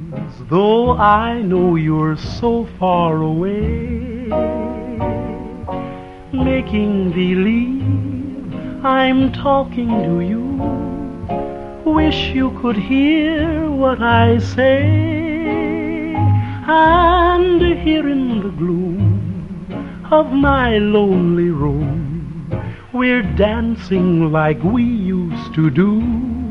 though I know you're so far away, making believe I'm talking to you. Wish you could hear what I say, and here in the gloom of my lonely room, we're dancing like we used to do.